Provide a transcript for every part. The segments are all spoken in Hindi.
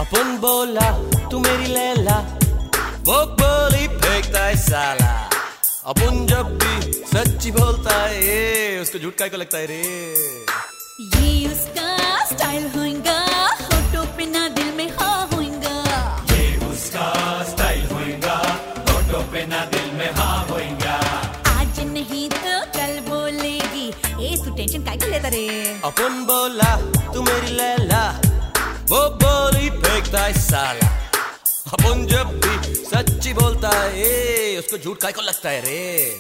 अपन बोला तू मेरी लैला, वो बोली फेंकता है साला। अपन जब भी सच्ची बोलता है ये उसको झूठ काहे को लगता है रे। ये उसका स्टाइल होएगा, होठों पे ना दिल में हाँ होएगा। ये उसका स्टाइल होएगा, होठों पे ना दिल में हाँ होएगा। आज नहीं तो कल बोलेगी, ए तू टेंशन काहे को लेता रे। अपन बोला तू मेरी लैला, वो बोली फेंकता है साला। अपन जब भी सच्ची बोलता है ये उसको झूठ काहे को लगता है रे।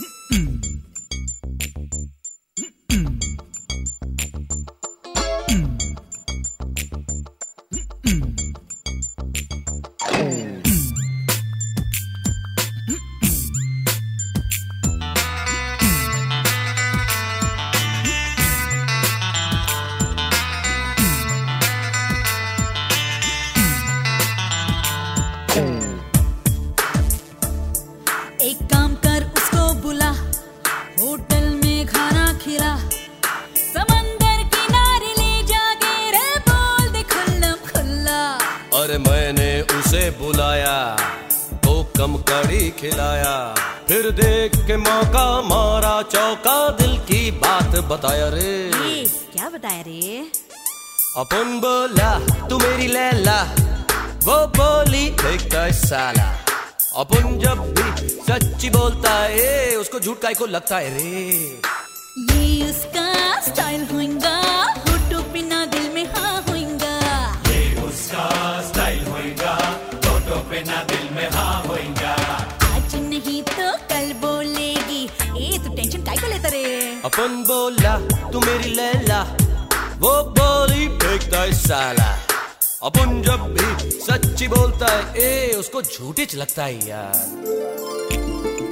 एक काम कर उसको बुला, होटल में खाना खिला, समंदर किनारे ले जाके रे बोल दे खुल्लम खुल्ला। अरे मैंने उसे बुलाया तो कम कड़ी खिलाया, फिर देख के मौका मारा चौका, दिल की बात बताया रे। ये क्या बताया रे। अपन बोला तू मेरी लैला, वो बोली फेंकता है साला। अपन जब भी सच्ची बोलता है उसको झूठ काहे को लगता है रे। ये उसका स्टाइल होएगा, होठों पे ना दिल में हाँ होएगा। ये उसका स्टाइल होएगा, होठों पे ना दिल में हाँ होएगा। आज नहीं तो कल बोलेगी, ए तू टेंशन काहे को लेता रे। अपन बोला तू मेरी लैला, वो बोली फेंकता है साला। अपन जब भी सच्ची बोलता है ए उसको झूठी लगता है यार।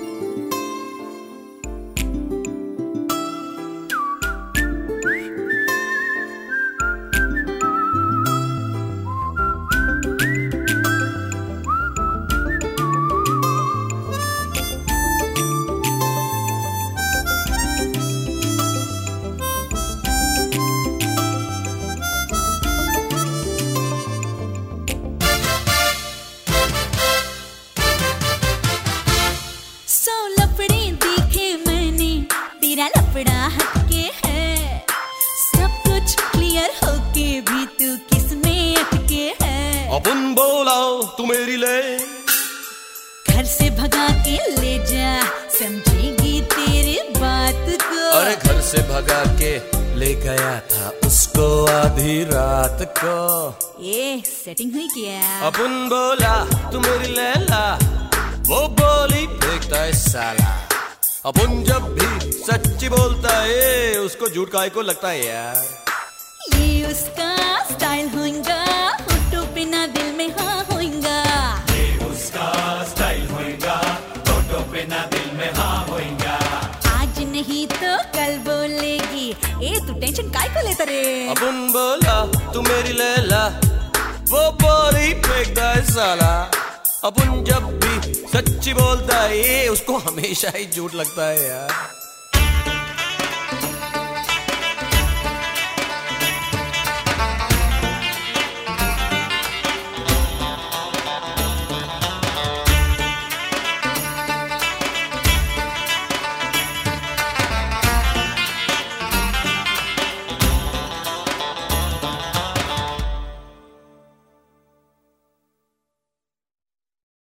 सौ लफड़े देखे मैंने, तेरा लफड़ा हटके है। सब कुछ क्लियर होके भी तू किस में अटके है। अपन बोला तू मेरी ले, घर से भगा के ले जा, समझेगी तेरी बात को। अरे घर से भगा के ले गया था उसको आधी रात को। ये सेटिंग हुई क्या। अपन बोला तू मेरी लैला, वो बोली फेंकता है साला। अपन जब भी सच्ची बोलता है उसको झूठ काहे को लगता है यार। ये उसका स्टाइल होएगा, होठों पे ना दिल में हाँ होएगा। ये उसका स्टाइल होएगा, होठों पे ना दिल में हाँ होएगा। आज नहीं तो कल बोलेगी, ए तू टेंशन काहे को लेता रे। अपन बोला तू मेरी लैला, वो बोली फेंकता है साला। अपन जब भी सच्ची बोलता है ये उसको हमेशा ही झूठ लगता है यार।